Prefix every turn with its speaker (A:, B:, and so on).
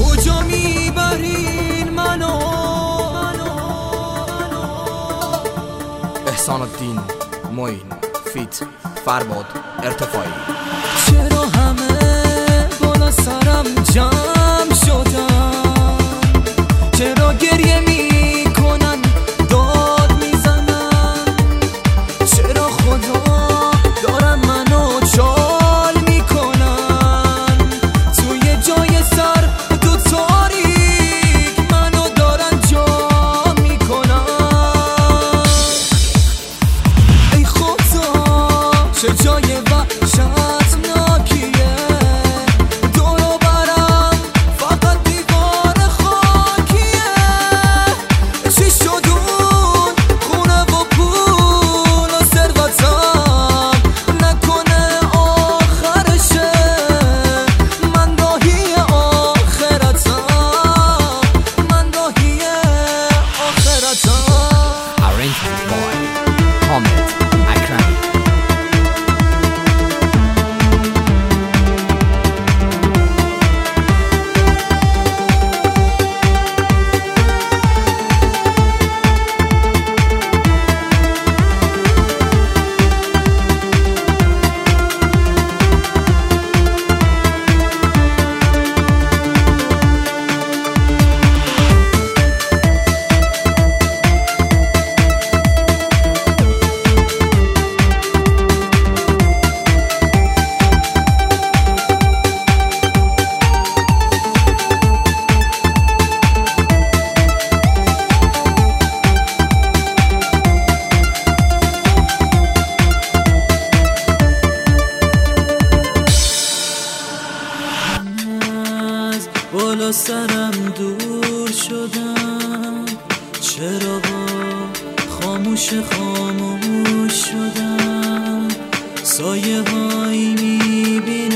A: کجا میبرین منو؟
B: احسان الدین معین فیت فرباد ارتفاعی.
A: چرا همه بالا سرم جمع شدن؟ چرا گریه میکنن داد میزنن؟ چرا خدا دارن منو چال میکنن؟ توی جای سر تو تاریک منو دارن جا میکنن. ای خدا چه جای وحشتناکیه، دور و برم فقط دیوار خاکیه. چی شد اون خونه و پول و ثروتم؟ نکنه آخرشه من راهی آخرتم، من راهی آخرتم.
B: Arrangement by Hamid Akrami.
A: بالا سرم دور شدم، چرا خاموش خاموش شدم؟ سایه هایی میبینم